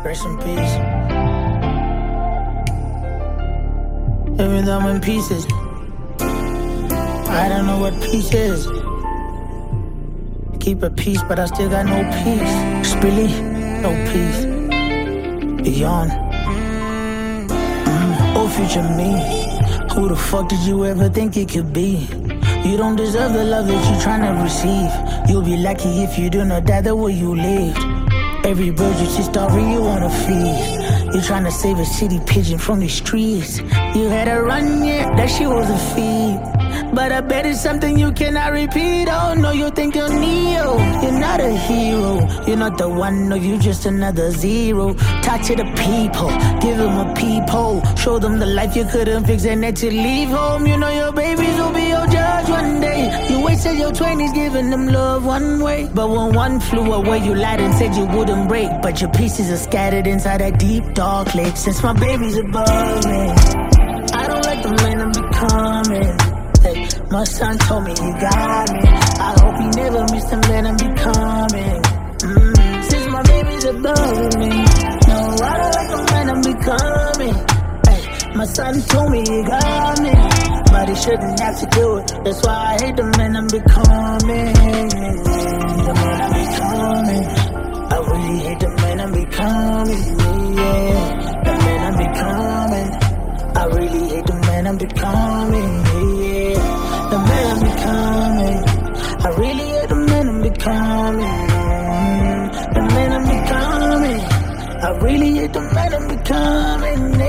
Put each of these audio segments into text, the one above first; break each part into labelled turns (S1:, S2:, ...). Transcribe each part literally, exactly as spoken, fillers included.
S1: Rest in peace. Even though I'm in pieces, I don't know what peace is. Keep a peace, but I still got no peace. Spilly, no peace. Beyond. Mm. Oh, future me. Who the fuck did you ever think it could be? You don't deserve the love that you're trying to receive. You'll be lucky if you do not die the way you lived. Every bird you see story you wanna feed. You're trying to save a city pigeon from the streets. You had a run, yeah, that shit was a feat. But I bet it's something you cannot repeat. Oh no, you think you're Neo. You're not a hero. You're not the one, no, you just another zero. Talk to the people, give them a peephole. Show them the life you couldn't fix and let you leave home. You know your babies will be your judge one day. You wasted your twenties giving them love one way. But when one flew away, you lied and said you wouldn't break. But your pieces are scattered inside that deep dark lake. Since my baby's above me, I don't like the man I'm becoming. Hey, my son told me he got me. I hope he never missed the man I'm becoming. Mm, since my baby's above me, no, I don't like the man I'm becoming. Hey, my son told me he got me, but he shouldn't have to do it. That's why I hate the man I'm becoming. The man I'm becoming. I really hate the man I'm becoming. Yeah, the man I'm becoming. I really hate the man I'm becoming. Yeah, the man I'm becoming. I really hate the man I'm becoming. The man I'm becoming. I really hate the man I'm becoming.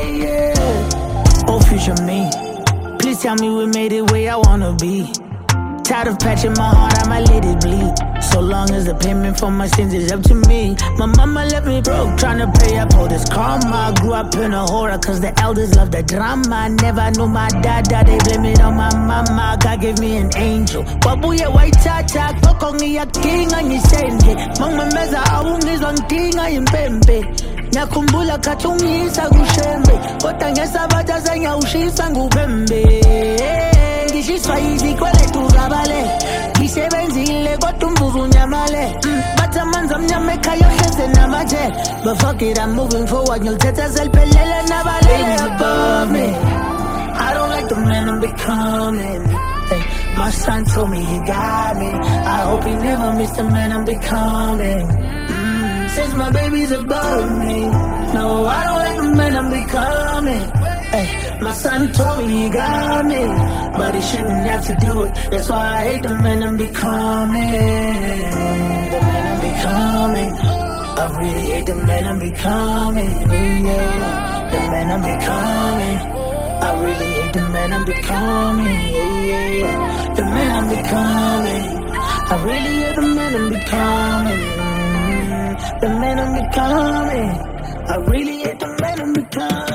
S1: Yeah. Oh, future me, please tell me we made it where I wanna be. Tired of patching my heart, I might let it bleed. So long as the payment for my sins is up to me. My mama left me broke, tryna pay up all this karma. Grew up in a horror, cause the elders love the drama. Never knew my dada, they blame it on my mama. God gave me an angel. Wabuya white tata, kokongi ya king and you send it. Mama meza awungizwa nkinga yimpempe. Nyakumbula kathungisa kushembe. Kodwa ngesabata sengiyawushisa ngupembe. Ngishiswa izikweletu zabale. Ngisebenzile kodwa umvuzo unyamale. Bathi amanzi amnyama ekhaya ohleze namaje. But fuck it, I'm moving forward. Ngilithetha seliphelele nabalele above me. I don't like the man I'm becoming. Hey, my son told me he got me. I hope he never missed the man I'm becoming. Mm, since my baby's above me, no, I don't like the man I'm becoming. Hey, my son told me he got me, but he shouldn't have to do it. That's why I hate the man I'm becoming. The man I'm becoming. I really hate the man I'm becoming. Yeah, the man I'm becoming. I really hate the man I'm becoming. Yeah, the man I'm becoming. I really hate the man I'm becoming. The man I'm becoming. I really hate the man I'm becoming.